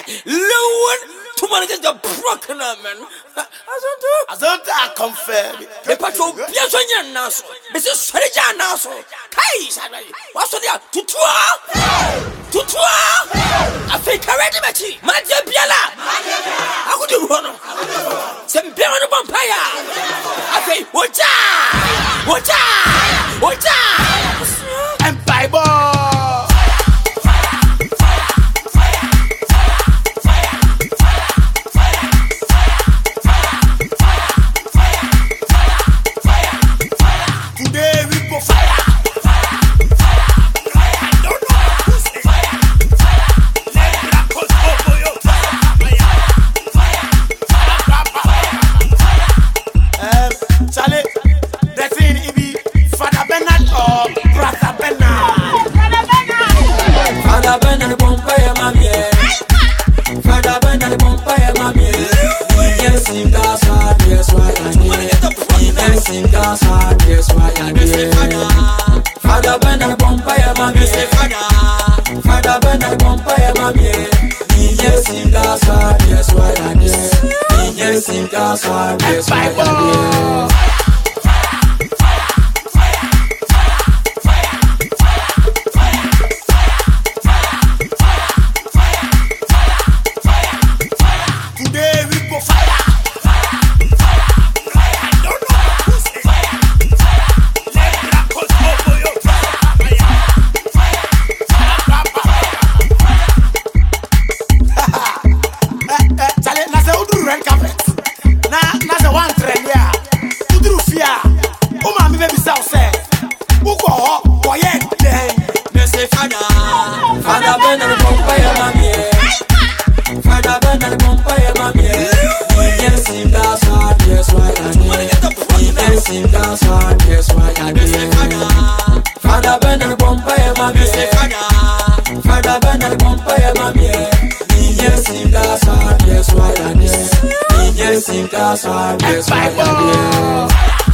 Lowen, to manage the broken man. I don't confirm. The patrol, Piazonian Naso, Mrs. Sarajan Naso, Kai, what's on there? Tutua, I think I read the Matia Biala. How could you run? Some piano vampire. I say, Whatcha, and Bible. Father Bernard Bompire, Mammy, Father Bernard Bompire, Mammy, yes, in Gaza, yes, why I did, yes, in Gaza, yes, why I did. Father Bernard Bompire, Mammy, Father Bernard Bompire, Mammy, yes, in Gaza, yes, why I did, yes, in Gaza, yes, why I did. Father Bernard Bompire, Mammy, Father Bernard Bompire, Mammy, yes, in Gaza, yes, why I did, yes, in Gaza, yes, why I did.